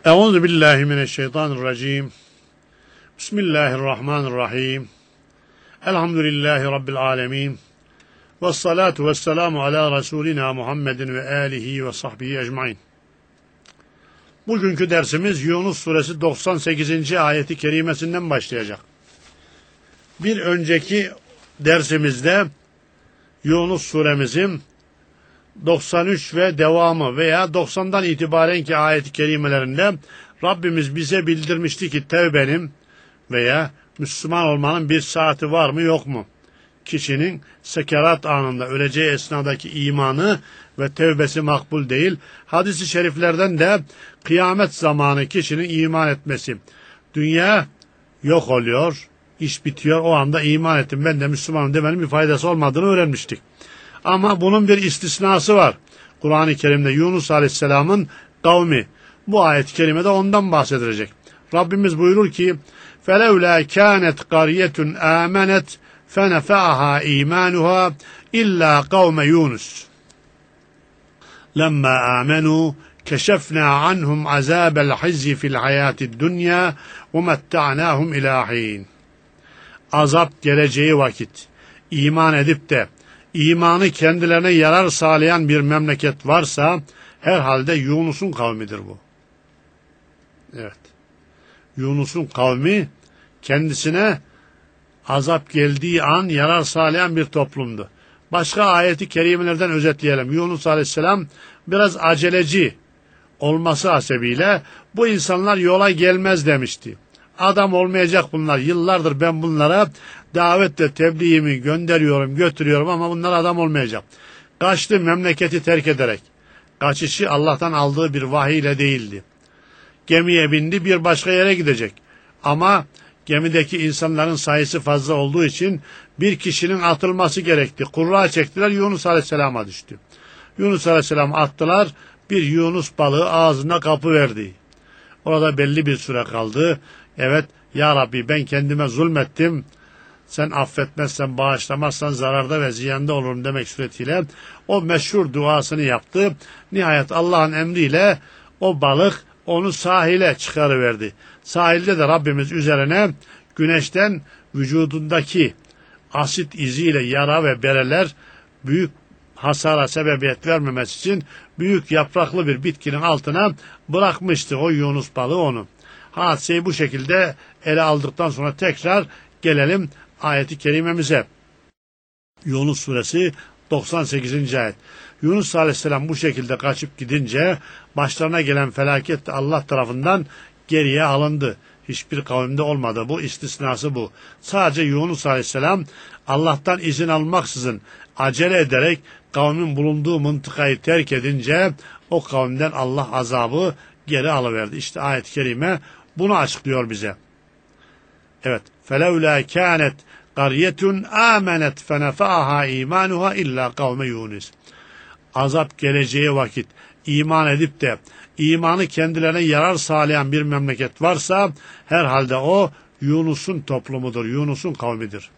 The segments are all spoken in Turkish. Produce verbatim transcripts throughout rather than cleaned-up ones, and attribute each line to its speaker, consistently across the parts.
Speaker 1: Euzu billahi mineşşeytanirracim. Bismillahirrahmanirrahim. Elhamdülillahi rabbil alamin. Ves salatu vesselamu ala rasulina Muhammedin ve alihi ve sahbihi ecmaîn. Bugünkü dersimiz Yunus suresi doksan sekizinci ayeti kerimesinden başlayacak. Bir önceki dersimizde Yunus suremizin doksan üç ve devamı veya doksandan itibarenki ayet-i kerimelerinde Rabbimiz bize bildirmişti ki tevbenin veya Müslüman olmanın bir saati var mı yok mu? Kişinin sekerat anında öleceği esnadaki imanı ve tevbesi makbul değil. Hadis-i şeriflerden de kıyamet zamanı kişinin iman etmesi. Dünya yok oluyor, iş bitiyor, o anda iman ettim ben de Müslümanım demenin bir faydası olmadığını öğrenmiştik. Ama bunun bir istisnası var. Kur'an-ı Kerim'de Yunus Aleyhisselam'ın kavmi. Bu ayet-i kerimede ondan bahsedilecek. Rabbimiz buyurur ki فَلَوْلَا كَانَتْ قَرْيَةٌ آمَنَتْ فَنَفَعَهَا اِيمَانُهَا اِلَّا قَوْمَ يُونُسَ لَمَّا آمَنُوا كَشَفْنَا عَنْهُمْ عَذَابَ الْحِزِّ فِي الْحَيَاةِ الدُّنْيَا وَمَتَّعْنَاهُمْ اِلَى حِينٍ. Azap geleceği vakit iman edip de imanı kendilerine yarar sağlayan bir memleket varsa herhalde Yunus'un kavmidir bu. Evet. Yunus'un kavmi kendisine azap geldiği an yarar sağlayan bir toplumdu. Başka ayeti kerimelerden özetleyelim. Yunus Aleyhisselam biraz aceleci olması hasebiyle bu insanlar yola gelmez demişti. Adam olmayacak bunlar. Yıllardır ben bunlara davetle tebliğimi gönderiyorum, götürüyorum ama bunlar adam olmayacak. Kaçtı memleketi terk ederek. Kaçışı Allah'tan aldığı bir vahiy ile değildi. Gemiye bindi, bir başka yere gidecek. Ama gemideki insanların sayısı fazla olduğu için bir kişinin atılması gerekti. Kurra çektiler, Yunus Aleyhisselam'a düştü. Yunus Aleyhisselam attılar, bir Yunus balığı ağzına kapıverdi. Orada belli bir süre kaldı. Evet, ya Rabbi ben kendime zulmettim. Sen affetmezsen, bağışlamazsan zararda ve ziyanda olurum demek suretiyle o meşhur duasını yaptı. Nihayet Allah'ın emriyle o balık onu sahile çıkarıverdi. Sahilde de Rabbimiz üzerine güneşten vücudundaki asit iziyle yara ve bereler büyük hasara sebebiyet vermemesi için büyük yapraklı bir bitkinin altına bırakmıştı o Yunus balığı onu. Hadiseyi bu şekilde ele aldıktan sonra tekrar gelelim ayeti kerimemize. Yunus suresi doksan sekizinci ayet. Yunus Aleyhisselam bu şekilde kaçıp gidince başlarına gelen felaket de Allah tarafından geriye alındı. Hiçbir kavimde olmadı. Bu istisnası bu. Sadece Yunus Aleyhisselam Allah'tan izin almaksızın acele ederek kavmin bulunduğu mıntıkayı terk edince o kavimden Allah azabı geri alıverdi. İşte ayet-i kerime bunu açıklıyor bize. Evet. فَلَوْلَا كَانَتْ قَرْيَةٌ آمَنَتْ فَنَفَعَهَا اِيمَانُهَا اِلَّا قَوْمَ يُونُسَ. Azap geleceği vakit iman edip de imanı kendilerine yarar sağlayan bir memleket varsa herhalde o Yunus'un toplumudur, Yunus'un kavmidir.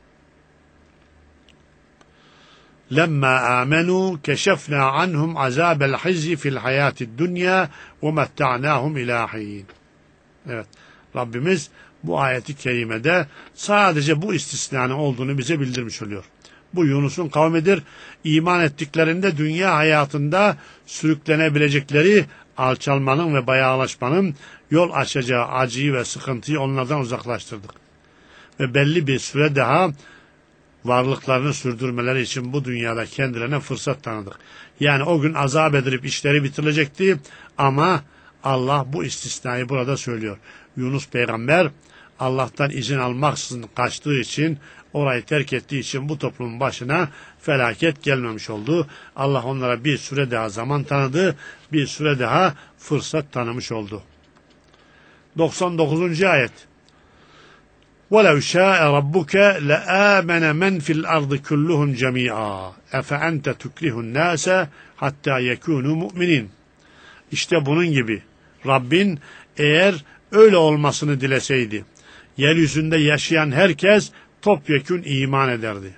Speaker 1: لَمَّا آمَنُوا كَشَفْنَا عَنْهُمْ عَذَابَ الْحِزِّ فِي الْحَيَاةِ الدُّنْيَا وَمَتَّعْنَاهُمْ اِلَى حِينٍ. Evet, Rabbimiz bu ayeti kerimede sadece bu istisnanın olduğunu bize bildirmiş oluyor. Bu Yunus'un kavmidir. İman ettiklerinde dünya hayatında sürüklenebilecekleri alçalmanın ve bayağılaşmanın yol açacağı acıyı ve sıkıntıyı onlardan uzaklaştırdık. Ve belli bir süre daha varlıklarını sürdürmeleri için bu dünyada kendilerine fırsat tanıdık. Yani o gün azap edilip işleri bitirilecekti ama Allah bu istisnayı burada söylüyor. Yunus peygamber Allah'tan izin almaksızın kaçtığı için, orayı terk ettiği için bu toplumun başına felaket gelmemiş oldu. Allah onlara bir süre daha zaman tanıdı, bir süre daha fırsat tanımış oldu. doksan dokuzuncu ayet. وَلَوْ شَاءَ رَبُّكَ لَآمَنَ مَنْ فِي الْأَرْضِ كُلُّهُمْ جَمِيعًا اَفَاَنْتَ تُكْرِهُ النَّاسَ حَتَّى يَكُونُوا مُؤْمِنِينَ. İşte bunun gibi Rabbin eğer öyle olmasını dileseydi, yeryüzünde yaşayan herkes topyekün iman ederdi.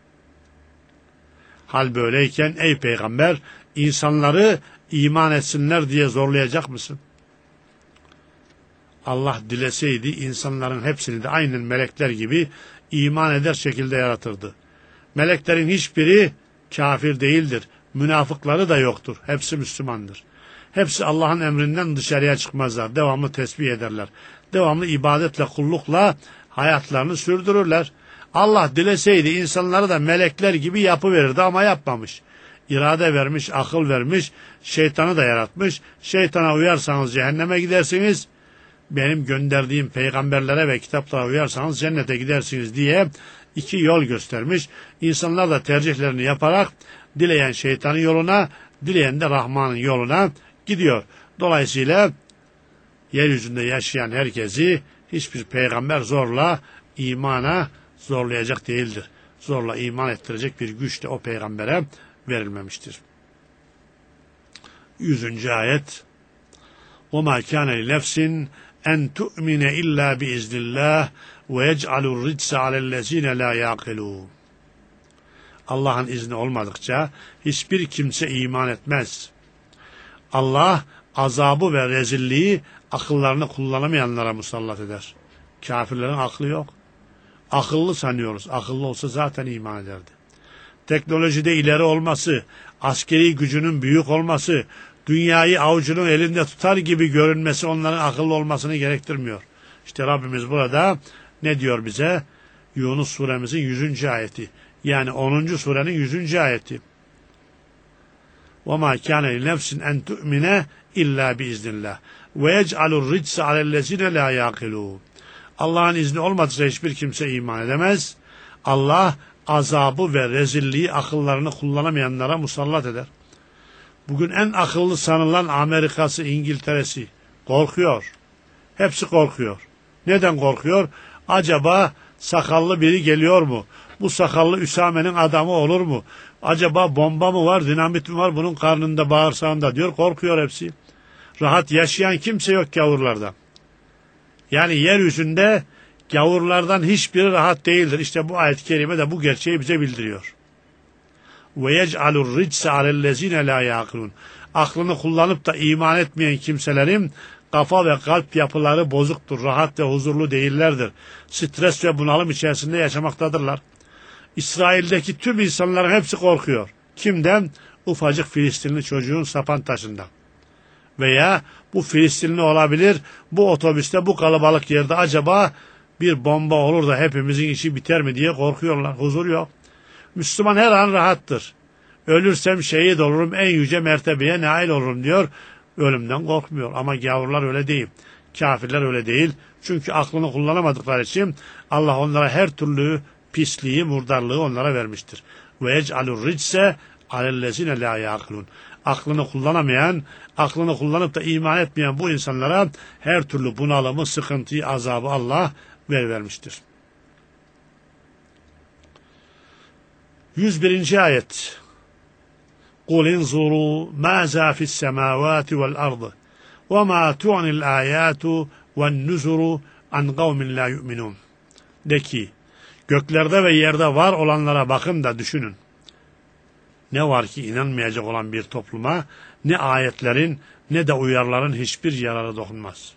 Speaker 1: Hal böyleyken ey peygamber insanları iman etsinler diye zorlayacak mısın? Allah dileseydi insanların hepsini de aynen melekler gibi iman eder şekilde yaratırdı. Meleklerin hiçbiri kafir değildir. Münafıkları da yoktur. Hepsi Müslümandır. Hepsi Allah'ın emrinden dışarıya çıkmazlar. Devamlı tesbih ederler. Devamlı ibadetle, kullukla hayatlarını sürdürürler. Allah dileseydi insanları da melekler gibi yapıverirdi ama yapmamış. İrade vermiş, akıl vermiş, şeytanı da yaratmış. Şeytana uyarsanız cehenneme gidersiniz. Benim gönderdiğim peygamberlere ve kitaplara uyarsanız cennete gidersiniz diye iki yol göstermiş. İnsanlar da tercihlerini yaparak dileyen şeytanın yoluna, dileyen de Rahman'ın yoluna gidiyor. Dolayısıyla yeryüzünde yaşayan herkesi hiçbir peygamber zorla imana zorlayacak değildir. Zorla iman ettirecek bir güç de o peygambere verilmemiştir. Yüzüncü ayet وَمَا كَانَ لِنَفْسٍ اَنْ تُؤْمِنَ اِلَّا بِاِذْنِ اللّٰهِ وَيَجْعَلُ الرِّجْسَ عَلَى الَّذ۪ينَ لَا يَعْقِلُونَ Allah'ın izni olmadıkça hiçbir kimse iman etmez. Allah azabı ve rezilliği akıllarını kullanamayanlara musallat eder. Kafirlerin aklı yok. Akıllı sanıyoruz. Akıllı olsa zaten iman ederdi. Teknolojide ileri olması, askeri gücünün büyük olması, dünyayı avucunun elinde tutar gibi görünmesi onların akıllı olmasını gerektirmiyor. İşte Rabbimiz burada ne diyor bize? Yunus suremizin yüzüncü ayeti. Yani onuncu surenin yüzüncü ayeti. وَمَا كَانَ لِنَفْسٍ اَنْ تُؤْمِنَ اِلَّا بِاِذْنِ اللّٰهِ وَيَجْعَلُ الرِّجْسَ عَلَى الَّذ۪ينَ لَا يَعْقِلُونَ Allah'ın izni olmadıysa hiçbir kimse iman edemez. Allah azabı ve rezilliği akıllarını kullanamayanlara musallat eder. Bugün en akıllı sanılan Amerika'sı, İngiltere'si korkuyor. Hepsi korkuyor. Neden korkuyor? Acaba sakallı biri geliyor mu? Bu sakallı Üsame'nin adamı olur mu? Acaba bomba mı var, dinamit mi var bunun karnında, bağırsağında diyor. Korkuyor hepsi. Rahat yaşayan kimse yok gavurlarda. Yani yeryüzünde gavurlardan hiçbiri rahat değildir. İşte bu ayet-i kerime de bu gerçeği bize bildiriyor. وَيَجْعَلُ الرِّجْسَ عَلَى الَّذ۪ينَ لَا يَعْقِلُونَ Aklını kullanıp da iman etmeyen kimselerin kafa ve kalp yapıları bozuktur. Rahat ve huzurlu değillerdir. Stres ve bunalım içerisinde yaşamaktadırlar. İsrail'deki tüm insanların hepsi korkuyor. Kimden? Ufacık Filistinli çocuğun sapan taşından. Veya bu Filistinli olabilir, bu otobüste, bu kalabalık yerde acaba bir bomba olur da hepimizin işi biter mi diye korkuyorlar. Huzur yok. Müslüman her an rahattır. Ölürsem şehit olurum, en yüce mertebeye nail olurum diyor. Ölümden korkmuyor. Ama gavurlar öyle değil. Kafirler öyle değil. Çünkü aklını kullanamadıkları için Allah onlara her türlü pisliği, murdarlığı onlara vermiştir. Ve ec'alur ricse alellezine la yaqilun. Aklını kullanamayan, aklını kullanıp da iman etmeyen bu insanlara her türlü bunalımı, sıkıntıyı, azabı Allah vermiştir. yüz birinci ayet. قُلْ اِنْظُرُوا مَاذَا فِي السَّمَاوَاتِ وَالْأَرْضِ وَمَا تُعْنِ الْآيَاتُ وَالنُّذُرُ عَنْ قَوْمٍ لَا يُؤْمِنُونَ De ki, göklerde ve yerde var olanlara bakın da düşünün. Ne var ki inanmayacak olan bir topluma ne ayetlerin ne de uyarıların hiçbir yararı dokunmaz.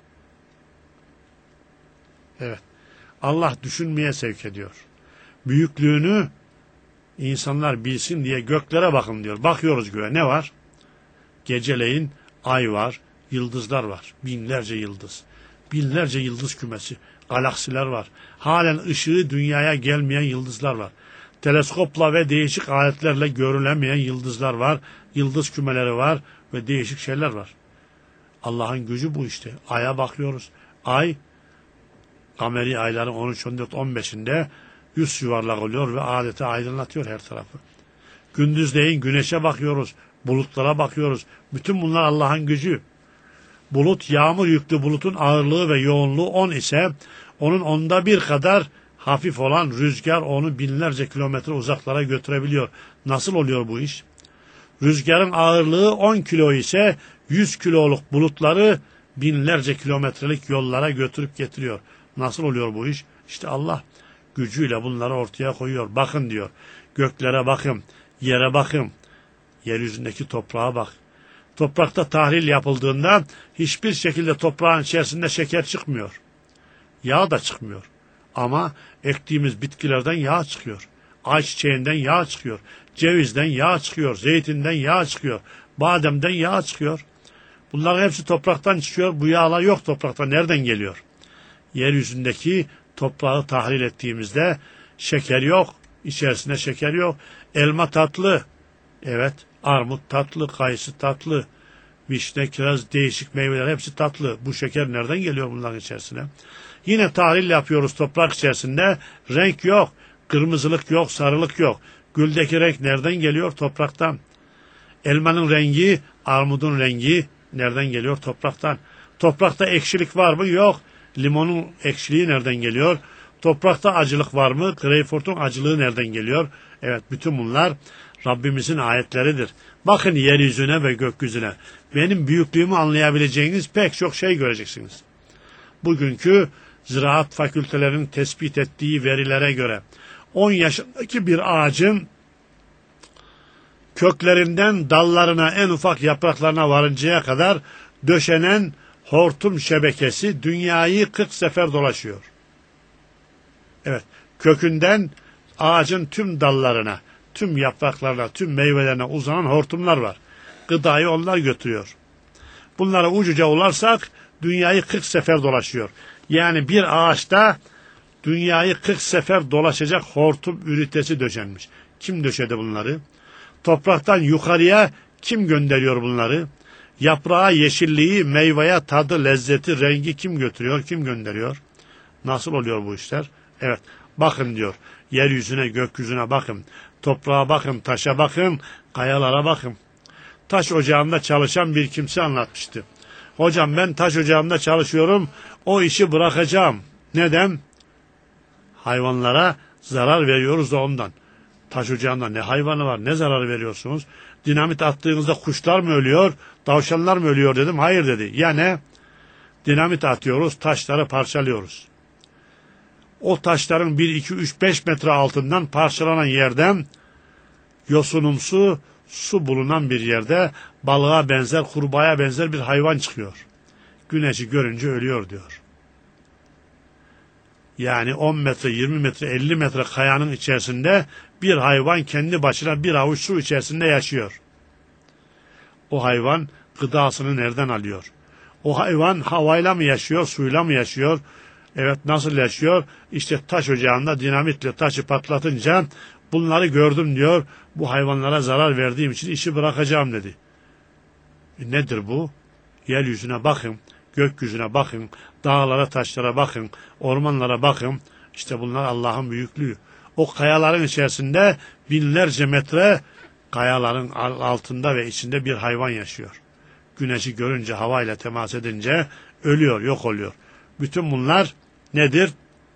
Speaker 1: Evet, Allah düşünmeye sevk ediyor. Büyüklüğünü İnsanlar bilsin diye göklere bakın diyor. Bakıyoruz göğe, ne var? Geceleyin ay var, yıldızlar var. Binlerce yıldız. Binlerce yıldız kümesi. Galaksiler var. Halen ışığı dünyaya gelmeyen yıldızlar var. Teleskopla ve değişik aletlerle görülemeyen yıldızlar var. Yıldız kümeleri var ve değişik şeyler var. Allah'ın gücü bu işte. Ay'a bakıyoruz. Ay, kameri ayların on üç, on dört, on beşinde yüz yuvarlak oluyor ve adeta aydınlatıyor her tarafı. Gündüzleyin güneşe bakıyoruz, bulutlara bakıyoruz. Bütün bunlar Allah'ın gücü. Bulut, yağmur yüklü bulutun ağırlığı ve yoğunluğu on ise onun onda bir kadar hafif olan rüzgar onu binlerce kilometre uzaklara götürebiliyor. Nasıl oluyor bu iş? Rüzgarın ağırlığı on kilo ise yüz kiloluk bulutları binlerce kilometrelik yollara götürüp getiriyor. Nasıl oluyor bu iş? İşte Allah gücüyle bunları ortaya koyuyor. Bakın diyor. Göklere bakın. Yere bakın. Yeryüzündeki toprağa bak. Toprakta tahlil yapıldığında hiçbir şekilde toprağın içerisinde şeker çıkmıyor. Yağ da çıkmıyor. Ama ektiğimiz bitkilerden yağ çıkıyor. Ayçiçeğinden yağ çıkıyor. Cevizden yağ çıkıyor. Zeytinden yağ çıkıyor. Bademden yağ çıkıyor. Bunların hepsi topraktan çıkıyor. Bu yağlar yok toprakta. Nereden geliyor? Yeryüzündeki toprağı tahlil ettiğimizde şeker yok. İçerisinde şeker yok. Elma tatlı. Evet. Armut tatlı. Kayısı tatlı. Vişne, kiraz, değişik meyveler hepsi tatlı. Bu şeker nereden geliyor bunların içerisine? Yine tahlil yapıyoruz toprak içerisinde. Renk yok. Kırmızılık yok. Sarılık yok. Güldeki renk nereden geliyor? Topraktan. Elmanın rengi, armudun rengi nereden geliyor? Topraktan. Toprakta ekşilik var mı? Yok. Limonun ekşiliği nereden geliyor? Toprakta acılık var mı? Greyfurt'un acılığı nereden geliyor? Evet, bütün bunlar Rabbimizin ayetleridir. Bakın yeryüzüne ve gökyüzüne. Benim büyüklüğümü anlayabileceğiniz pek çok şey göreceksiniz. Bugünkü ziraat fakültelerinin tespit ettiği verilere göre on yaşındaki bir ağacın köklerinden dallarına, en ufak yapraklarına varıncaya kadar döşenen hortum şebekesi dünyayı kırk sefer dolaşıyor. Evet, kökünden ağacın tüm dallarına, tüm yapraklarına, tüm meyvelerine uzanan hortumlar var. Gıdayı onlar götürüyor. Bunlara ucuca ularsak dünyayı kırk sefer dolaşıyor. Yani bir ağaçta dünyayı kırk sefer dolaşacak hortum ünitesi döşenmiş. Kim döşedi bunları? Topraktan yukarıya kim gönderiyor bunları? Yaprağa yeşilliği, meyveye tadı, lezzeti, rengi kim götürüyor, kim gönderiyor? Nasıl oluyor bu işler? Evet, bakın diyor, yeryüzüne, gökyüzüne bakın, toprağa bakın, taşa bakın, kayalara bakın. Taş ocağında çalışan bir kimse anlatmıştı. Hocam ben taş ocağında çalışıyorum, o işi bırakacağım. Neden? Hayvanlara zarar veriyoruz da ondan. Taş ocağında ne hayvanı var, ne zarar veriyorsunuz? Dinamit attığınızda kuşlar mı ölüyor, tavşanlar mı ölüyor dedim. Hayır dedi. Ya ne? Dinamit atıyoruz, taşları parçalıyoruz. O taşların bir, iki, üç, beş metre altından parçalanan yerden yosunumsu su bulunan bir yerde balığa benzer, kurbağaya benzer bir hayvan çıkıyor. Güneşi görünce ölüyor diyor. Yani on metre, yirmi metre, elli metre kayanın içerisinde bir hayvan kendi başına bir avuç su içerisinde yaşıyor. O hayvan gıdasını nereden alıyor? O hayvan havayla mı yaşıyor, suyla mı yaşıyor? Evet, nasıl yaşıyor? İşte taş ocağında dinamitle taşı patlatınca bunları gördüm diyor. Bu hayvanlara zarar verdiğim için işi bırakacağım dedi. E nedir bu? Yeryüzüne bakın, gökyüzüne bakın, dağlara, taşlara bakın, ormanlara bakın. İşte bunlar Allah'ın büyüklüğü. O kayaların içerisinde binlerce metre kayaların altında ve içinde bir hayvan yaşıyor. Güneşi görünce, havayla temas edince ölüyor, yok oluyor. Bütün bunlar nedir?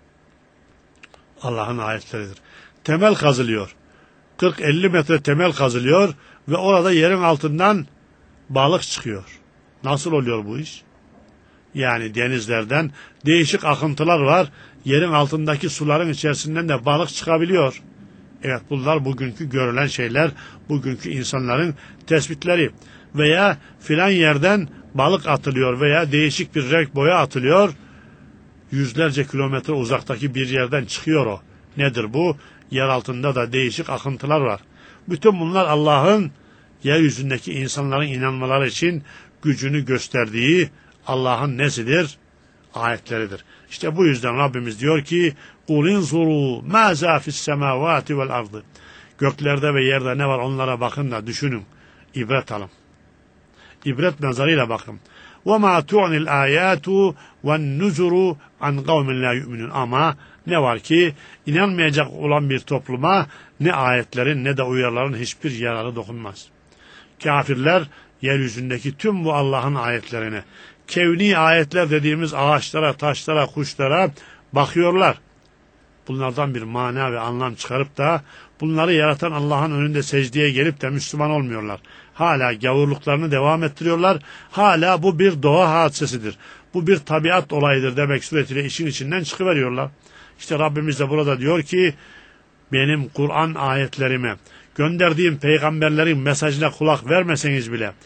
Speaker 1: Allah'ın ayetleridir. Temel kazılıyor. kırk elli metre temel kazılıyor ve orada yerin altından balık çıkıyor. Nasıl oluyor bu iş? Yani denizlerden değişik akıntılar var. Yerin altındaki suların içerisinden de balık çıkabiliyor. Evet, bunlar bugünkü görülen şeyler, bugünkü insanların tespitleri. Veya filan yerden balık atılıyor veya değişik bir renk boya atılıyor. Yüzlerce kilometre uzaktaki bir yerden çıkıyor o. Nedir bu? Yer altında da değişik akıntılar var. Bütün bunlar Allah'ın yeryüzündeki insanların inanmaları için gücünü gösterdiği Allah'ın nesidir? Ayetleridir. İşte bu yüzden Rabbimiz diyor ki قُلْ اِنْظُرُوا مَاذَا فِي السَّمَاوَاتِ وَالْاَرْضِ Göklerde ve yerde ne var onlara bakın da düşünün. İbret alın. İbret nazarıyla bakın. وَمَا تُعْنِ الْآيَاتُ وَالنُّزُرُ عَنْ قَوْمٍ لَا يُؤْمِنُونَ Ama ne var ki inanmayacak olan bir topluma ne ayetlerin ne de uyarıların hiçbir yararı dokunmaz. Kafirler yeryüzündeki tüm bu Allah'ın ayetlerine, kevni ayetler dediğimiz ağaçlara, taşlara, kuşlara bakıyorlar. Bunlardan bir mana ve anlam çıkarıp da bunları yaratan Allah'ın önünde secdeye gelip de Müslüman olmuyorlar. Hala gavurluklarını devam ettiriyorlar. Hala bu bir doğa hadisesidir. Bu bir tabiat olayıdır demek suretiyle işin içinden çıkıveriyorlar. İşte Rabbimiz de burada diyor ki benim Kur'an ayetlerime, gönderdiğim peygamberlerin mesajına kulak vermeseniz bile,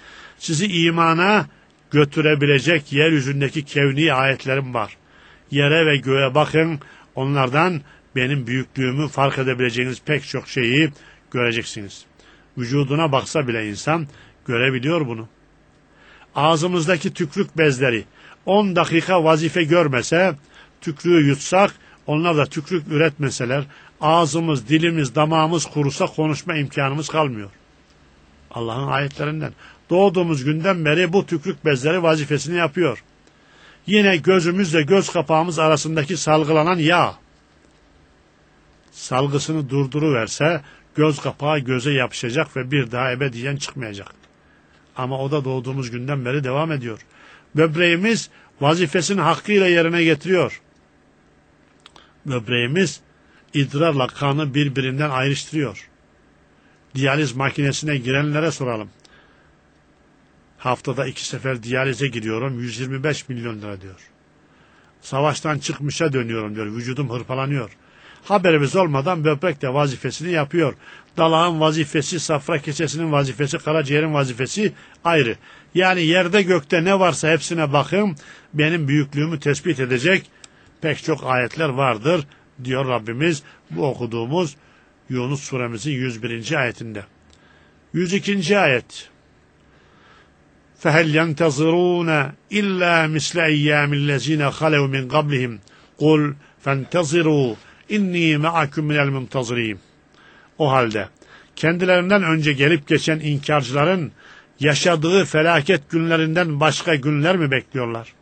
Speaker 1: Sizi imana götürebilecek yeryüzündeki kevni ayetlerim var. Yere ve göğe bakın, onlardan benim büyüklüğümü fark edebileceğiniz pek çok şeyi göreceksiniz. Vücuduna baksa bile insan görebiliyor bunu. Ağzımızdaki tükrük bezleri on dakika vazife görmese, tükrüğü yutsak, onlar da tükrük üretmeseler, ağzımız, dilimiz, damağımız kurusa konuşma imkanımız kalmıyor. Allah'ın ayetlerinden. Doğduğumuz günden beri bu tükrük bezleri vazifesini yapıyor. Yine gözümüzle göz kapağımız arasındaki salgılanan yağ. Salgısını durduruverse göz kapağı göze yapışacak ve bir daha ebediyen çıkmayacak. Ama o da doğduğumuz günden beri devam ediyor. Böbreğimiz vazifesini hakkıyla yerine getiriyor. Böbreğimiz idrarla kanı birbirinden ayrıştırıyor. Diyaliz makinesine girenlere soralım. Haftada iki sefer diyalize gidiyorum, yüz yirmi beş milyon lira diyor. Savaştan çıkmışa dönüyorum diyor, vücudum hırpalanıyor. Haberimiz olmadan böbrek de vazifesini yapıyor. Dalağın vazifesi, safra keçesinin vazifesi, karaciğerin vazifesi ayrı. Yani yerde gökte ne varsa hepsine bakın, benim büyüklüğümü tespit edecek pek çok ayetler vardır diyor Rabbimiz bu okuduğumuz Yunus suremizin yüz birinci ayetinde. yüz ikinci ayet. فَهَلْ يَنْتَظِرُونَ إِلَّا مِسْلَ اَيَّامِ الَّذ۪ينَ خَلَوْا مِنْ قَبْلِهِمْ قُلْ فَانْتَظِرُوا اِنِّي مَعَكُمْ مِنَ الْمُنْتَظِرِينَ. O halde kendilerinden önce gelip geçen inkarcıların yaşadığı felaket günlerinden başka günler mi bekliyorlar?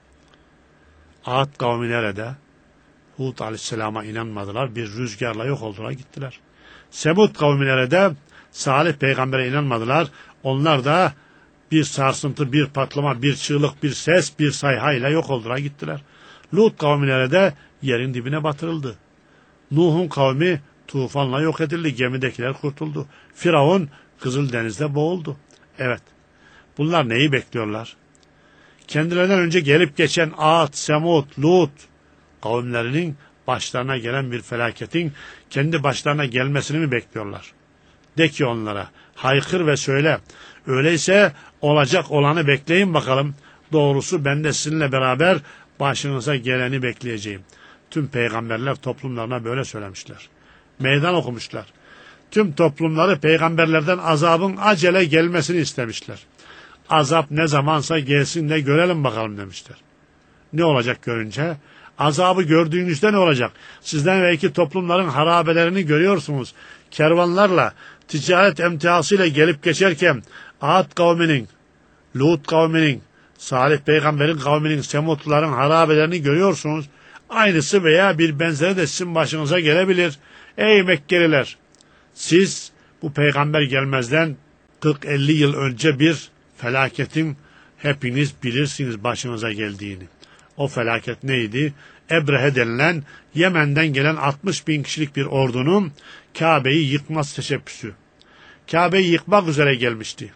Speaker 1: Ad kavmi nerede? Hud aleyhisselama inanmadılar. Bir rüzgarla yok oldular gittiler. Semud kavmi nerede? Salih peygambere inanmadılar. Onlar da bir sarsıntı, bir patlama, bir çığlık, bir ses, bir sayhayla yok oldular gittiler. Lut kavmi nerede? Yerin dibine batırıldı. Nuh'un kavmi tufanla yok edildi. Gemidekiler kurtuldu. Firavun Kızıldeniz'de boğuldu. Evet. Bunlar neyi bekliyorlar? Kendilerinden önce gelip geçen Ad, Semud, Lut kavimlerinin başlarına gelen bir felaketin kendi başlarına gelmesini mi bekliyorlar? De ki onlara, haykır ve söyle. Öyleyse olacak olanı bekleyin bakalım. Doğrusu ben de sizinle beraber başınıza geleni bekleyeceğim. Tüm peygamberler toplumlarına böyle söylemişler. Meydan okumuşlar. Tüm toplumları peygamberlerden azabın acele gelmesini istemişler. Azap ne zamansa gelsin de görelim bakalım demişler. Ne olacak görünce? Azabı gördüğünüzde ne olacak? Sizden belki toplumların harabelerini görüyorsunuz. Kervanlarla, ticaret emtihasıyla gelip geçerken Ad kavminin, Lut kavminin, Salih peygamberin kavminin, Semutluların harabelerini görüyorsunuz. Aynısı veya bir benzeri de sizin başınıza gelebilir. Ey Mekkeliler! Siz bu peygamber gelmezden kırk elli yıl önce bir felaketin hepiniz bilirsiniz başınıza geldiğini. O felaket neydi? Ebrehe denilen Yemen'den gelen altmış bin kişilik bir ordunun Kabe'yi yıkması teşebbüsü. Kabe'yi yıkmak üzere gelmişti.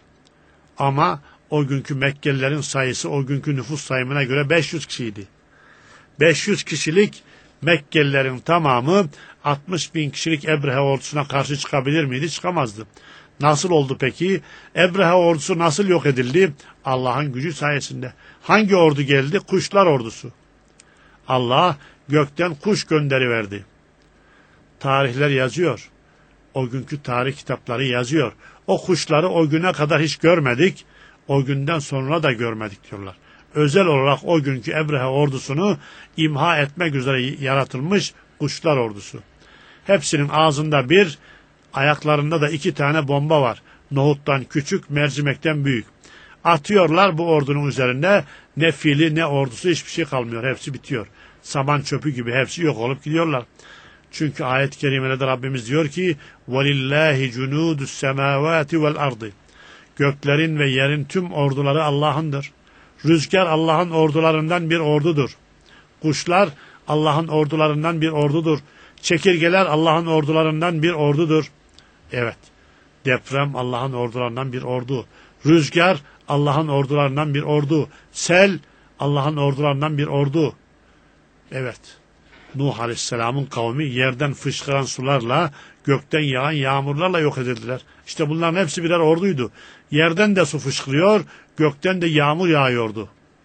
Speaker 1: Ama o günkü Mekkelilerin sayısı o günkü nüfus sayımına göre beş yüz kişiydi. beş yüz kişilik Mekkelilerin tamamı altmış bin kişilik Ebrehe ordusuna karşı çıkabilir miydi? Çıkamazdı. Nasıl oldu peki? Ebrehe ordusu nasıl yok edildi? Allah'ın gücü sayesinde. Hangi ordu geldi? Kuşlar ordusu. Allah gökten kuş gönderiverdi. Tarihler yazıyor. O günkü tarih kitapları yazıyor. O kuşları o güne kadar hiç görmedik. O günden sonra da görmedik diyorlar. Özel olarak o günkü Ebrehe ordusunu imha etmek üzere yaratılmış kuşlar ordusu. Hepsinin ağzında bir, ayaklarında da iki tane bomba var. Nohuttan küçük, mercimekten büyük. Atıyorlar bu ordunun üzerinde. Ne fili ne ordusu hiçbir şey kalmıyor. Hepsi bitiyor. Saman çöpü gibi hepsi yok olup gidiyorlar. Çünkü ayet-i kerimelerde Rabbimiz diyor ki وَلِلَّهِ جُنُودُ السَّمَاوَاتِ وَالْاَرْضِ Göklerin ve yerin tüm orduları Allah'ındır. Rüzgar Allah'ın ordularından bir ordudur. Kuşlar Allah'ın ordularından bir ordudur. Çekirgeler Allah'ın ordularından bir ordudur. Evet, deprem Allah'ın ordularından bir ordu. Rüzgar Allah'ın ordularından bir ordu. Sel Allah'ın ordularından bir ordu. Evet, Nuh Aleyhisselam'ın kavmi yerden fışkıran sularla, gökten yağan yağmurlarla yok edildiler. İşte bunların hepsi birer orduydu. Yerden de su fışkırıyor, gökten de yağmur yağıyordu.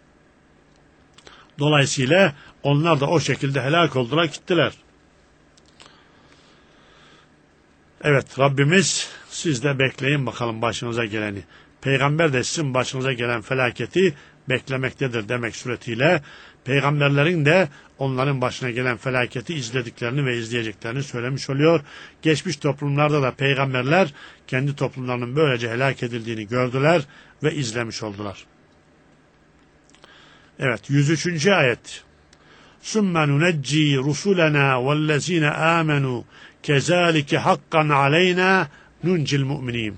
Speaker 1: Dolayısıyla onlar da o şekilde helak oldular, gittiler. Evet, Rabbimiz siz de bekleyin bakalım başınıza geleni. Peygamber de sizin başınıza gelen felaketi beklemektedir demek suretiyle peygamberlerin de onların başına gelen felaketi izlediklerini ve izleyeceklerini söylemiş oluyor. Geçmiş toplumlarda da peygamberler kendi toplumlarının böylece helak edildiğini gördüler ve izlemiş oldular. Evet, yüz üçüncü ayet. ثُمَّ نُنَجِّي رُسُلَنَا وَالَّذ۪ينَ آمَنُوا كَذَٰلِكَ حَقًّا عَلَيْنَا نُنْجِ الْمُؤْمِنِينَ.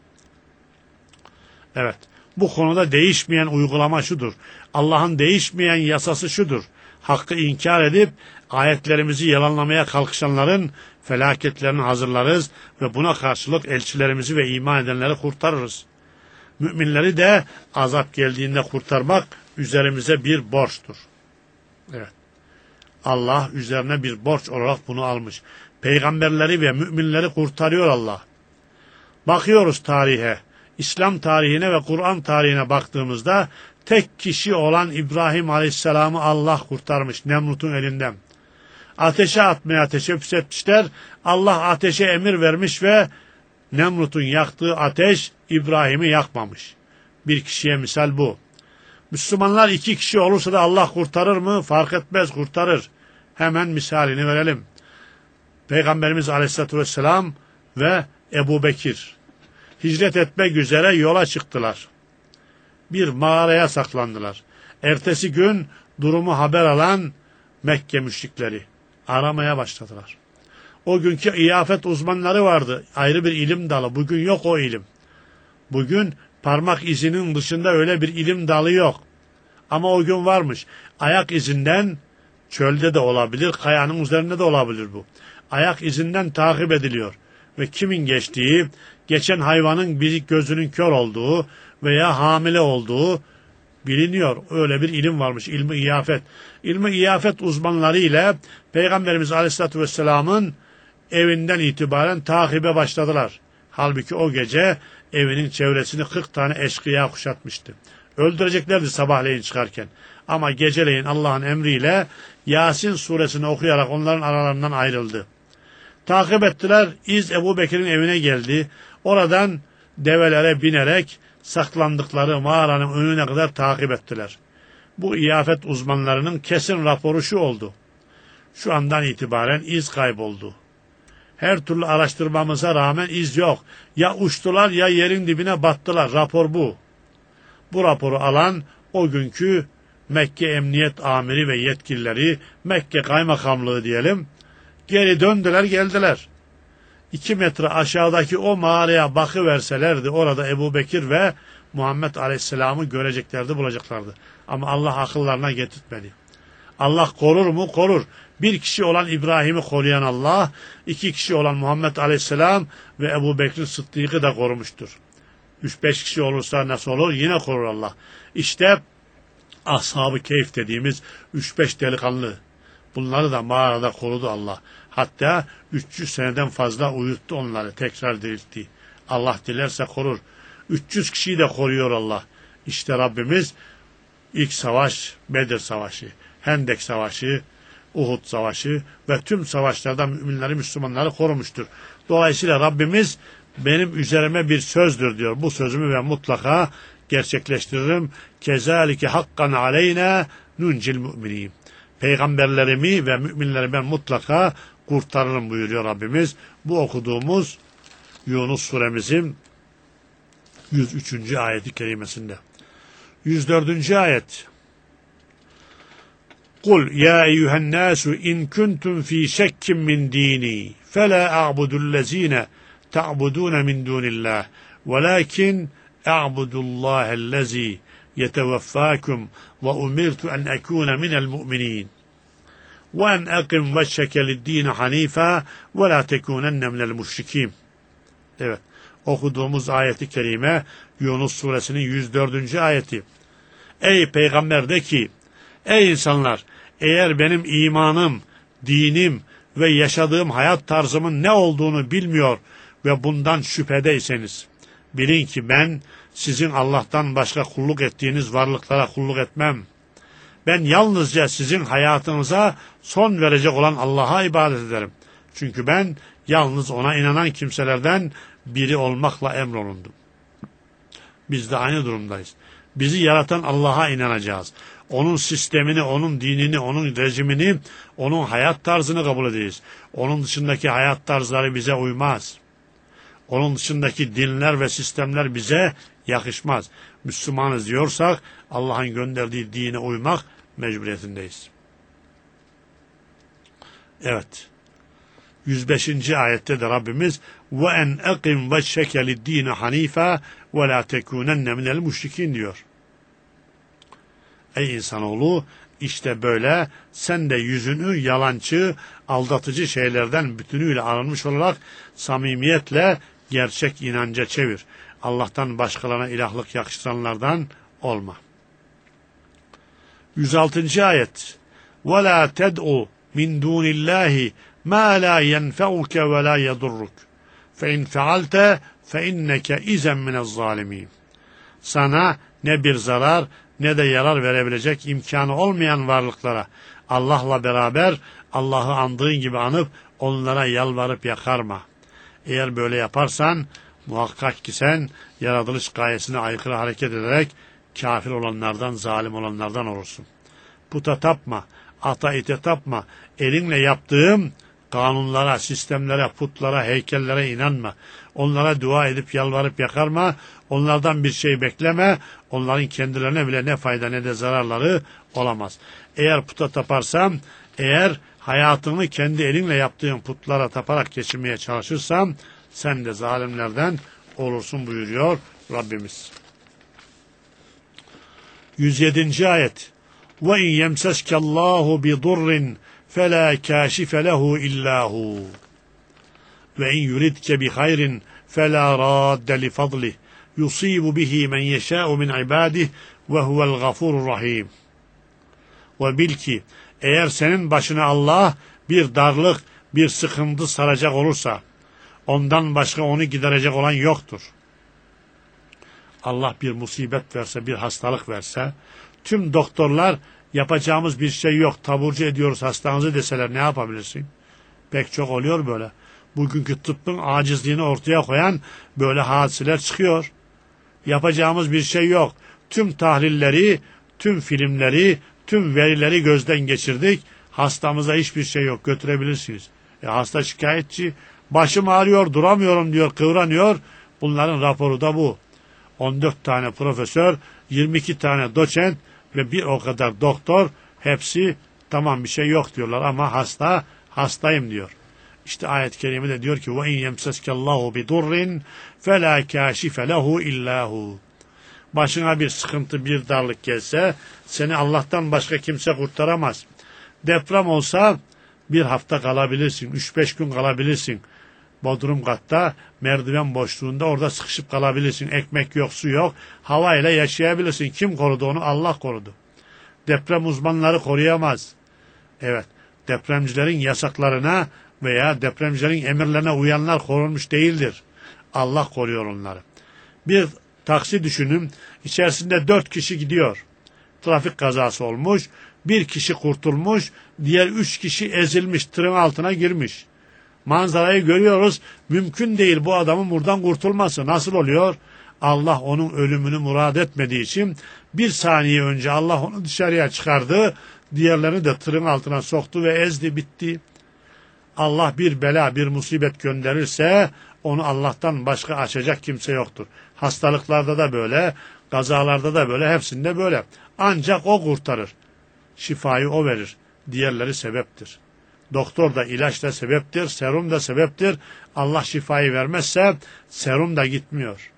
Speaker 1: Evet, bu konuda değişmeyen uygulama şudur. Allah'ın değişmeyen yasası şudur. Hakkı inkar edip ayetlerimizi yalanlamaya kalkışanların felaketlerini hazırlarız ve buna karşılık elçilerimizi ve iman edenleri kurtarırız. Müminleri de azap geldiğinde kurtarmak üzerimize bir borçtur. Evet. Allah üzerine bir borç olarak bunu almış. Peygamberleri ve müminleri kurtarıyor Allah. Bakıyoruz tarihe, İslam tarihine ve Kur'an tarihine baktığımızda tek kişi olan İbrahim Aleyhisselam'ı Allah kurtarmış Nemrut'un elinden. Ateşe atmaya teşebbüs etmişler. Allah ateşe emir vermiş ve Nemrut'un yaktığı ateş İbrahim'i yakmamış. Bir kişiye misal bu. Müslümanlar iki kişi olursa da Allah kurtarır mı? Fark etmez, kurtarır. Hemen misalini verelim. Peygamberimiz Aleyhisselatü Vesselam ve Ebu Bekir hicret etmek üzere yola çıktılar. Bir mağaraya saklandılar. Ertesi gün durumu haber alan Mekke müşrikleri aramaya başladılar. O günkü iyafet uzmanları vardı. Ayrı bir ilim dalı. Bugün yok o ilim. Bugün parmak izinin dışında öyle bir ilim dalı yok. Ama o gün varmış. Ayak izinden çölde de olabilir, kayanın üzerinde de olabilir bu. Ayak izinden takip ediliyor. Ve kimin geçtiği, geçen hayvanın bir gözünün kör olduğu veya hamile olduğu biliniyor. Öyle bir ilim varmış, ilmi iyafet. İlmi iyafet uzmanları ile Peygamberimiz Aleyhisselatü Vesselam'ın evinden itibaren takibe başladılar. Halbuki o gece evinin çevresini kırk tane eşkıya kuşatmıştı. Öldüreceklerdi sabahleyin çıkarken. Ama geceleyin Allah'ın emriyle Yasin suresini okuyarak onların aralarından ayrıldı. Takip ettiler. İz Ebu Bekir'in evine geldi. Oradan develere binerek saklandıkları mağaranın önüne kadar takip ettiler. Bu iyafet uzmanlarının kesin raporu şu oldu. Şu andan itibaren iz kayboldu. Her türlü araştırmamıza rağmen iz yok. Ya uçtular ya yerin dibine battılar. Rapor bu. Bu raporu alan o günkü Mekke Emniyet Amiri ve yetkilileri, Mekke Kaymakamlığı diyelim, geri döndüler geldiler. İki metre aşağıdaki o mağaraya bakıverselerdi orada Ebu Bekir ve Muhammed Aleyhisselam'ı göreceklerdi, bulacaklardı. Ama Allah akıllarına getirtmedi. Allah korur mu? Korur. Bir kişi olan İbrahim'i koruyan Allah, iki kişi olan Muhammed Aleyhisselam ve Ebu Bekir Sıddık'ı da korumuştur. Üç beş kişi olursa nasıl olur? Yine korur Allah. İşte Ashab-ı Keyf dediğimiz üç beş delikanlı. Bunları da mağarada korudu Allah. Hatta üç yüz seneden fazla uyuttu onları. Tekrar diriltti. Allah dilerse korur. üç yüz kişiyi de koruyor Allah. İşte Rabbimiz ilk savaş Bedir Savaşı, Hendek Savaşı, Uhud Savaşı ve tüm savaşlarda müminleri, Müslümanları korumuştur. Dolayısıyla Rabbimiz benim üzerime bir sözdür diyor. Bu sözümü ben mutlaka gerçekleştiririm. Kezalike hakkan aleyna nuncil mu'minin. Peygamberlerimi ve müminleri ben mutlaka kurtarırım buyuruyor Rabbimiz. Bu okuduğumuz Yunus suremizin yüz üçüncü ayeti kerimesinde. yüz dördüncü ayet. Kul ya eyyühen nasu in kuntum fi şekkin min dini fela a'budullezine ta'budun min dunillah velakin a'budullahellezi yeteveffakum ve umirtu en ekune minel mu'minin ve en akim veşşeke liddin hanifa ve la tekunenne minel müşrikin. Evet, okuduğumuz ayeti kerime Yunus suresinin yüz dördüncü ayeti. Ey peygamber de ki, ey insanlar, eğer benim imanım dinim ve yaşadığım hayat tarzımın ne olduğunu bilmiyor ve bundan şüphedeyseniz, bilin ki ben sizin Allah'tan başka kulluk ettiğiniz varlıklara kulluk etmem. Ben yalnızca sizin hayatınıza son verecek olan Allah'a ibadet ederim. Çünkü ben yalnız ona inanan kimselerden biri olmakla emrolundum. Biz de aynı durumdayız. Bizi yaratan Allah'a inanacağız. Onun sistemini, onun dinini, onun rejimini, onun hayat tarzını kabul edeceğiz. Onun dışındaki hayat tarzları bize uymaz. Onun dışındaki dinler ve sistemler bize yakışmaz. Müslümanız diyorsak Allah'ın gönderdiği dine uymak mecburiyetindeyiz. Evet. yüz beşinci ayette de Rabbimiz ve en eqim veşşeke lid-dine hanife ve la tekunenne minel müşrikin diyor. Ey insanoğlu, işte böyle sen de yüzünü yalancı, aldatıcı şeylerden bütünüyle arınmış olarak samimiyetle gerçek inanca çevir. Allah'tan başkalarına ilahlık yakıştıranlardan olma. yüz altıncı ayet. وَلَا تَدْعُ مِنْ دُونِ اللّٰهِ مَا لَا يَنْفَعُكَ وَلَا يَضُرُّكَ فَاِنْ فَعَلْتَ فَاِنَّكَ اِذًا مِنَ الظَّالِمِينَ. Sana ne bir zarar ne de yarar verebilecek imkanı olmayan varlıklara Allah'la beraber Allah'ı andığın gibi anıp onlara yalvarıp yakarma. Eğer böyle yaparsan muhakkak ki sen yaratılış gayesine aykırı hareket ederek kafir olanlardan, zalim olanlardan olursun. Puta tapma, ata ite tapma, elinle yaptığım kanunlara, sistemlere, putlara, heykellere inanma. Onlara dua edip yalvarıp yakarma, onlardan bir şey bekleme, onların kendilerine bile ne fayda ne de zararları olamaz. Eğer puta taparsam, eğer hayatını kendi elinle yaptığın putlara taparak geçirmeye çalışırsam, sen de zalimlerden olursun buyuruyor Rabbimiz. yüz yedinci ayet. وَاِنْ يَمْسَسْكَ اللّٰهُ بِضُرٍّ فَلَا كَاشِفَ لَهُ اِلَّا هُ وَاِنْ يُرِدْكَ بِخَيْرٍ فَلَا رَادَّ لِفَضْلِهِ يُصِيبُ بِهِ مَنْ يَشَاءُ مِنْ عِبَادِهِ وَهُوَ الْغَفُورُ الرَّحِيمُ. Ve bil ki eğer senin başına Allah bir darlık, bir sıkıntı saracak olursa ondan başka onu giderecek olan yoktur. Allah bir musibet verse, bir hastalık verse, tüm doktorlar yapacağımız bir şey yok, taburcu ediyoruz hastanızı deseler ne yapabilirsin? Pek çok oluyor böyle. Bugünkü tıbbın acizliğini ortaya koyan böyle hadiseler çıkıyor. Yapacağımız bir şey yok. Tüm tahlilleri, tüm filmleri, tüm verileri gözden geçirdik. Hastamıza hiçbir şey yok, götürebilirsiniz. E hasta şikayetçi, başım ağrıyor, duramıyorum diyor, kıvranıyor. Bunların raporu da bu. on dört tane profesör, yirmi iki tane doçent ve bir o kadar doktor, hepsi tamam bir şey yok diyorlar ama hasta, hastayım diyor. İşte ayet-i kerime de diyor ki وَاِنْ يَمْسَسْكَ اللّٰهُ بِدُرٍّ فَلَا كَاشِفَ لَهُ اِلَّا هُ. Başına bir sıkıntı, bir darlık gelse seni Allah'tan başka kimse kurtaramaz. Deprem olsa bir hafta kalabilirsin, üç beş gün kalabilirsin. Bodrum katta, merdiven boşluğunda orada sıkışıp kalabilirsin. Ekmek yok, su yok, havayla yaşayabilirsin. Kim korudu onu? Allah korudu. Deprem uzmanları koruyamaz. Evet, depremcilerin yasaklarına veya depremcilerin emirlerine uyanlar korunmuş değildir. Allah koruyor onları. Bir taksi düşünün, içerisinde dört kişi gidiyor. Trafik kazası olmuş, bir kişi kurtulmuş, diğer üç kişi ezilmiş, tırın altına girmiş. Manzarayı görüyoruz, mümkün değil bu adamın buradan kurtulması. Nasıl oluyor? Allah onun ölümünü murad etmediği için bir saniye önce Allah onu dışarıya çıkardı, diğerlerini de tırın altına soktu ve ezdi, bitti. Allah bir bela, bir musibet gönderirse onu Allah'tan başka açacak kimse yoktur. Hastalıklarda da böyle, kazalarda da böyle, hepsinde böyle. Ancak o kurtarır. Şifayı o verir. Diğerleri sebeptir. Doktor da ilaç da sebeptir, serum da sebeptir. Allah şifayı vermezse serum da gitmiyor.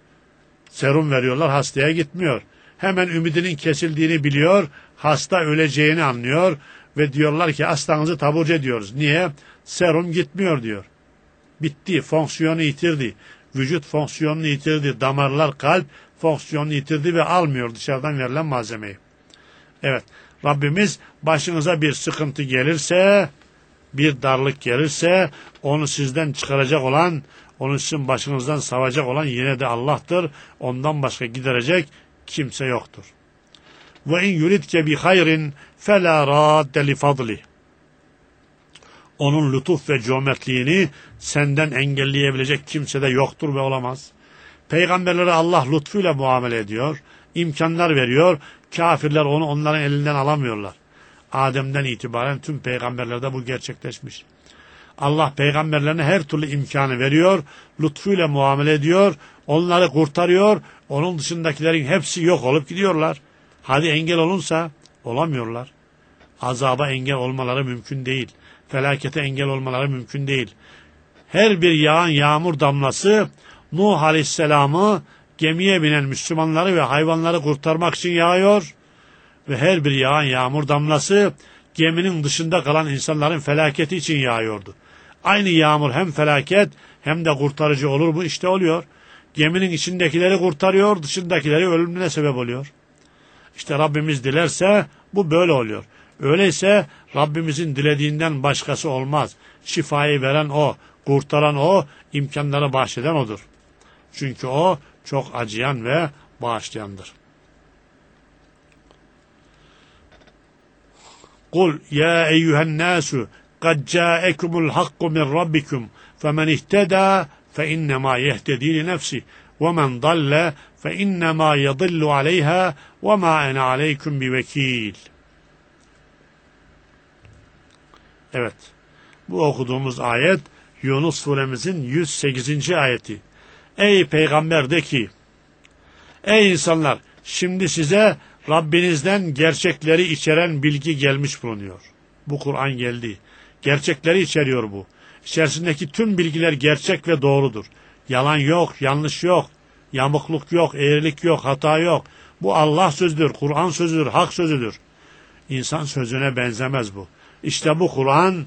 Speaker 1: Serum veriyorlar, hastaya gitmiyor. Hemen ümidinin kesildiğini biliyor, hasta öleceğini anlıyor ve diyorlar ki hastanızı taburcu ediyoruz. Niye? Serum gitmiyor diyor. Bitti, fonksiyonu yitirdi. Vücut fonksiyonunu yitirdi. Damarlar, kalp fonksiyonunu yitirdi ve almıyor dışarıdan verilen malzemeyi. Evet, Rabbimiz başınıza bir sıkıntı gelirse bir darlık gelirse onu sizden çıkaracak olan, onu sizin başınızdan savacak olan yine de Allah'tır. Ondan başka giderecek kimse yoktur. Ve in yuridke bi hayrin fela radde li fadli. Onun lütuf ve cömertliğini senden engelleyebilecek kimse de yoktur ve olamaz. Peygamberlere Allah lütfuyla muamele ediyor, imkanlar veriyor, kafirler onu onların elinden alamıyorlar. Adem'den itibaren tüm peygamberlerde bu gerçekleşmiş. Allah peygamberlerine her türlü imkanı veriyor, lütfuyla muamele ediyor, onları kurtarıyor, onun dışındakilerin hepsi yok olup gidiyorlar. Hadi engel olunsa olamıyorlar. Azaba engel olmaları mümkün değil. Felakete engel olmaları mümkün değil. Her bir yağan yağmur damlası Nuh Aleyhisselam'ı gemiye binen Müslümanları ve hayvanları kurtarmak için yağıyor ve her bir yağan yağmur damlası geminin dışında kalan insanların felaketi için yağıyordu. Aynı yağmur hem felaket hem de kurtarıcı olur mu? İşte oluyor. Geminin içindekileri kurtarıyor, dışındakileri ölümüne sebep oluyor. İşte Rabbimiz dilerse bu böyle oluyor. Öyleyse Rabbimizin dilediğinden başkası olmaz. Şifayı veren O, kurtaran O, imkanları bahşeden O'dur. Çünkü O çok acıyan ve bağışlayandır. Kul ya eyyühen nasu kad câekumul hakku min rabbikum femen ihtedâ fe innemâ yehtedî li nefsih ve men dalle fe innemâ yadillu aleyhâ ve mâ ene aleykum bi vekîl. Evet, bu okuduğumuz ayet Yunus suremizin yüz sekizinci ayeti. Ey peygamber de ki, ey insanlar, şimdi size Rabbinizden gerçekleri içeren bilgi gelmiş bulunuyor. Bu Kur'an geldi. Gerçekleri içeriyor bu. İçerisindeki tüm bilgiler gerçek ve doğrudur. Yalan yok, yanlış yok, yamukluk yok, eğrilik yok, hata yok. Bu Allah sözüdür, Kur'an sözüdür, hak sözüdür. İnsan sözüne benzemez bu. İşte bu Kur'an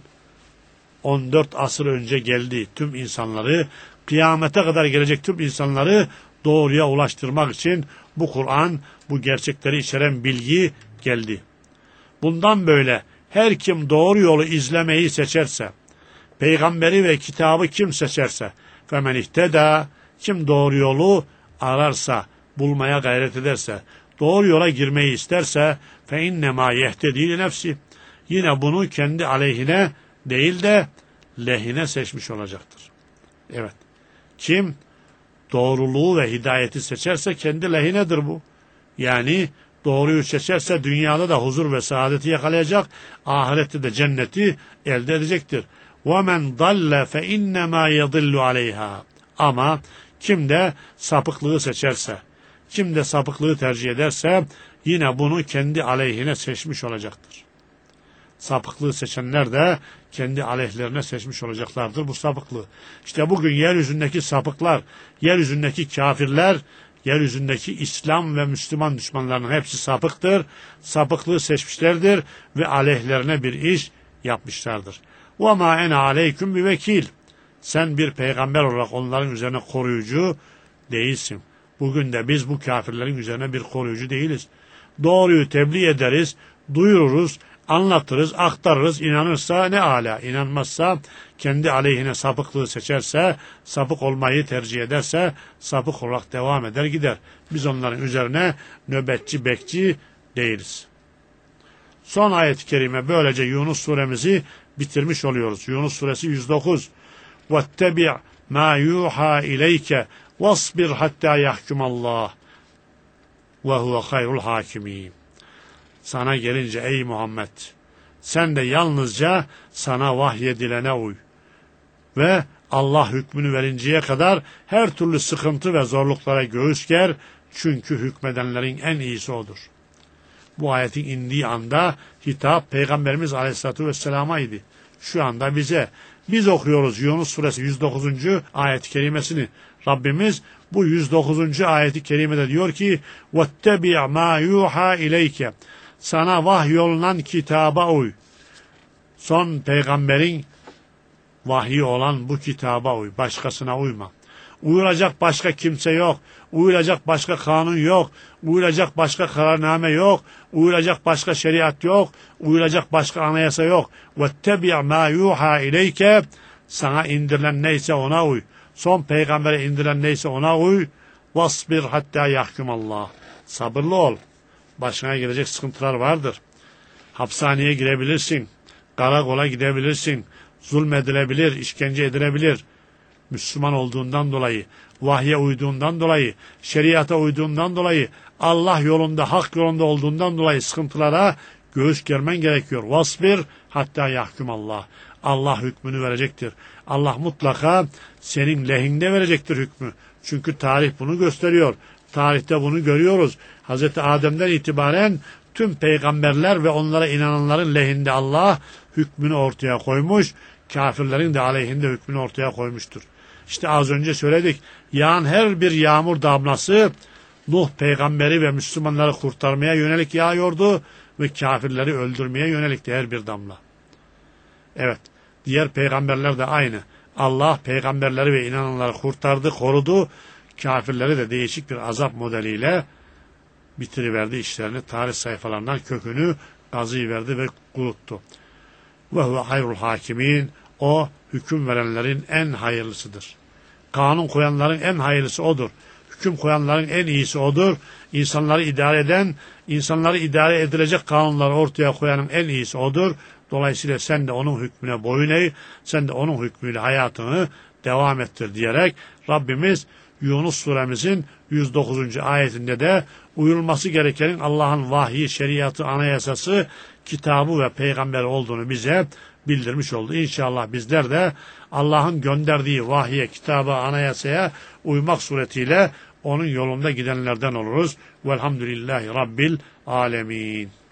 Speaker 1: on dört asır önce geldi. Tüm insanları, kıyamete kadar gelecek tüm insanları doğruya ulaştırmak için bu Kur'an, bu gerçekleri içeren bilgi geldi. Bundan böyle her kim doğru yolu izlemeyi seçerse, peygamberi ve kitabı kim seçerse, femen ihteda, kim doğru yolu ararsa, bulmaya gayret ederse, doğru yola girmeyi isterse, fe innemâ yehtedî li nefsi, yine bunu kendi aleyhine değil de lehine seçmiş olacaktır. Evet, kim doğruluğu ve hidayeti seçerse kendi lehinedir bu. Yani doğruyu seçerse dünyada da huzur ve saadeti yakalayacak, ahirette de cenneti elde edecektir. وَمَنْ ضَلَّ فَاِنَّمَا يَضِلُّ عَلَيْهَا. Ama kim de sapıklığı seçerse, kim de sapıklığı tercih ederse yine bunu kendi aleyhine seçmiş olacaktır. Sapıklığı seçenler de kendi aleyhlerine seçmiş olacaklardır bu sapıklığı. İşte bugün yeryüzündeki sapıklar, yeryüzündeki kafirler, yeryüzündeki İslam ve Müslüman düşmanlarının hepsi sapıktır. Sapıklığı seçmişlerdir ve aleyhlerine bir iş yapmışlardır. وَمَا اَنَا عَلَيْكُمْ بِوَكِيلٍ. Sen bir peygamber olarak onların üzerine koruyucu değilsin. Bugün de biz bu kafirlerin üzerine bir koruyucu değiliz. Doğruyu tebliğ ederiz, duyururuz, anlatırız, aktarırız, inanırsa ne âlâ, inanmazsa kendi aleyhine sapıklığı seçerse, sapık olmayı tercih ederse, sapık olarak devam eder gider. Biz onların üzerine nöbetçi, bekçi değiliz. Son ayet-i kerime böylece Yunus suremizi bitirmiş oluyoruz. Yunus suresi yüz dokuz. وَاتَّبِعْ مَا يُوحَى اِلَيْكَ وَاصْبِرْ حَتَّى يَحْكُمَ اللّٰهِ وَهُوَ خَيْرُ الْحَاكِمِينَ. Sana gelince ey Muhammed, sen de yalnızca sana vahyedilene uy ve Allah hükmünü verinceye kadar her türlü sıkıntı ve zorluklara göğüs ger, çünkü hükmedenlerin en iyisi O'dur. Bu ayetin indiği anda hitap Peygamberimiz Aleyhisselatü Vesselam'a idi. Şu anda bize, biz okuyoruz Yunus suresi yüz dokuzuncu ayet-i kerimesini. Rabbimiz bu yüz dokuzuncu ayet-i kerimede diyor ki وَاتَّبِعْ مَا يُوحَى اِلَيْكَ. Sana vahyolunan kitaba uy. Son peygamberin vahyi olan bu kitaba uy. Başkasına uyma. Uyulacak başka kimse yok. Uyulacak başka kanun yok. Uyulacak başka kararname yok. Uyulacak başka şeriat yok. Uyulacak başka anayasa yok. وَاتَّبِعْ مَا يُوحَى اِلَيْكَ Sana indirilen neyse ona uy. Son peygambere indirilen neyse ona uy. وَاصْبِرْ حَتَّى يَحْكُمَ اللّٰهِ Sabırlı ol. Başına gelecek sıkıntılar vardır. Hapishaneye girebilirsin. Karakola gidebilirsin. Zulmedilebilir, işkence edilebilir. Müslüman olduğundan dolayı, vahye uyduğundan dolayı, şeriata uyduğundan dolayı, Allah yolunda, hak yolunda olduğundan dolayı sıkıntılara göğüs germen gerekiyor. Vasbir hatta yahkumallah. Allah hükmünü verecektir. Allah mutlaka senin lehinde verecektir hükmü. Çünkü tarih bunu gösteriyor. Tarihte bunu görüyoruz. Hazreti Adem'den itibaren tüm peygamberler ve onlara inananların lehinde Allah hükmünü ortaya koymuş. Kafirlerin de aleyhinde hükmünü ortaya koymuştur. İşte az önce söyledik. Yağan her bir yağmur damlası Nuh peygamberi ve Müslümanları kurtarmaya yönelik yağıyordu ve kafirleri öldürmeye yönelikti her bir damla. Evet, diğer peygamberler de aynı. Allah peygamberleri ve inananları kurtardı, korudu. Kafirleri de değişik bir azap modeliyle bitiriverdi işlerini. Tarih sayfalarından kökünü kazıyıverdi ve kuruttu. Ve huve hayrul hakimin. O hüküm verenlerin en hayırlısıdır. Kanun koyanların en hayırlısı odur. Hüküm koyanların en iyisi odur. İnsanları idare eden, insanları idare edilecek kanunları ortaya koyanın en iyisi odur. Dolayısıyla sen de onun hükmüne boyun eğ, sen de onun hükmüyle hayatını devam ettir diyerek Rabbimiz Yunus suremizin yüz dokuzuncu ayetinde de uyulması gerekenin Allah'ın vahyi, şeriatı, anayasası, kitabı ve peygamber olduğunu bize bildirmiş oldu. İnşallah bizler de Allah'ın gönderdiği vahye, kitaba, anayasaya uymak suretiyle onun yolunda gidenlerden oluruz. Velhamdülillahi Rabbil alemin.